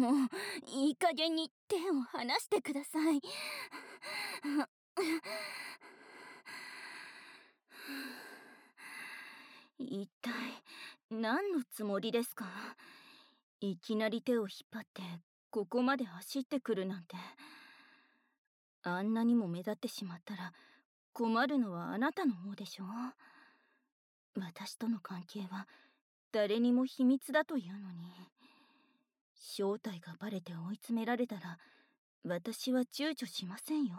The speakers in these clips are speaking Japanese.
もういい加減に手を離してください。一体何のつもりですか？いきなり手を引っ張ってここまで走ってくるなんて。あんなにも目立ってしまったら困るのはあなたの方でしょう。私との関係は誰にも秘密だというのに、正体がバレて追い詰められたら私は躊躇しませんよ。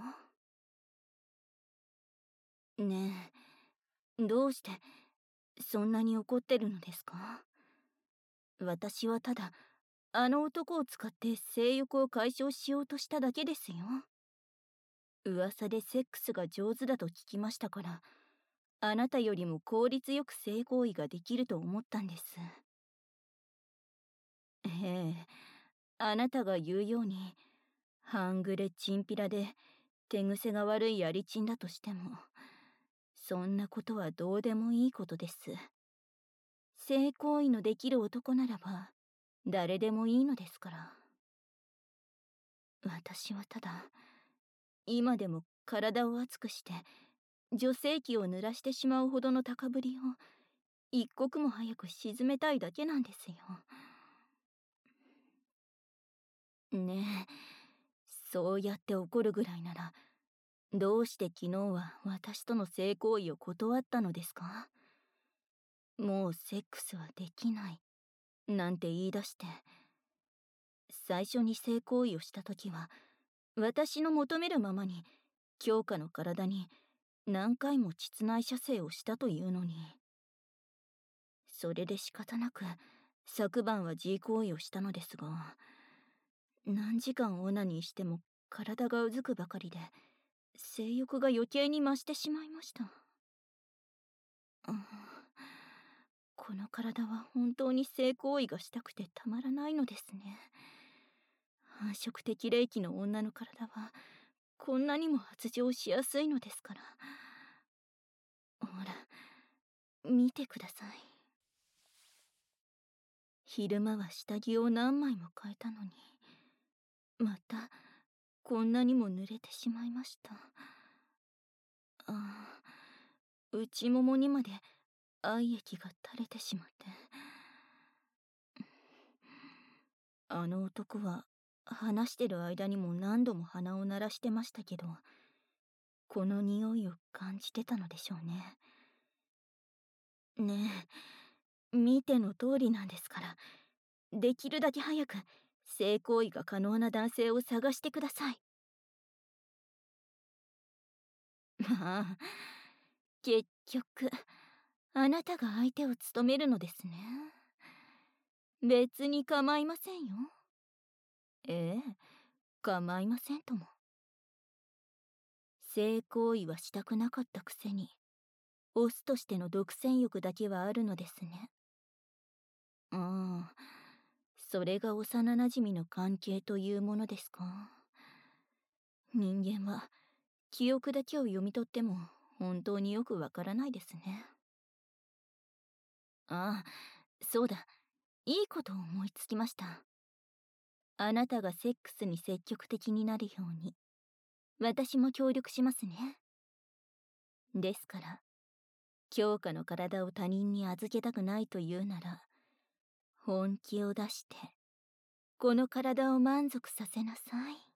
ねえ、どうしてそんなに怒ってるのですか？私はただあの男を使って性欲を解消しようとしただけですよ。噂でセックスが上手だと聞きましたから、あなたよりも効率よく性行為ができると思ったんです。ええ、あなたが言うように半グレチンピラで手癖が悪いやりちんだとしても、そんなことはどうでもいいことです。性行為のできる男ならば誰でもいいのですから。私はただ今でも体を熱くして女性器を濡らしてしまうほどの高ぶりを一刻も早く沈めたいだけなんですよ。ねえ、そうやって怒るぐらいならどうして昨日は私との性行為を断ったのですか？もうセックスはできないなんて言い出して、最初に性行為をした時は私の求めるままに強化の体に何回も膣内射精をしたというのに、それで仕方なく昨晩は G 行為をしたのですが、何時間オナニーしても体がうずくばかりで性欲が余計に増してしまいました。うん、この体は本当に性行為がしたくてたまらないのですね。繁殖的霊気の女の体はこんなにも発情しやすいのですから。ほら、見てください。昼間は下着を何枚も変えたのに、またこんなにも濡れてしまいました。ああ、内ももにまで愛液が垂れてしまって。あの男は話してる間にも何度も鼻を鳴らしてましたけど、この匂いを感じてたのでしょうね。ねえ、見ての通りなんですから、できるだけ早く性行為が可能な男性を探してください。まあ、結局あなたが相手を務めるのですね。別に構いませんよ。ええ、構いませんとも。性行為はしたくなかったくせにオスとしての独占欲だけはあるのですね。うん、それが幼なじみの関係というものですか？人間は記憶だけを読み取っても本当によくわからないですね。ああ、そうだ、いいことを思いつきました。あなたがセックスに積極的になるように私も協力しますね。ですから強化の体を他人に預けたくないというなら、本気を出してこの体を満足させなさい。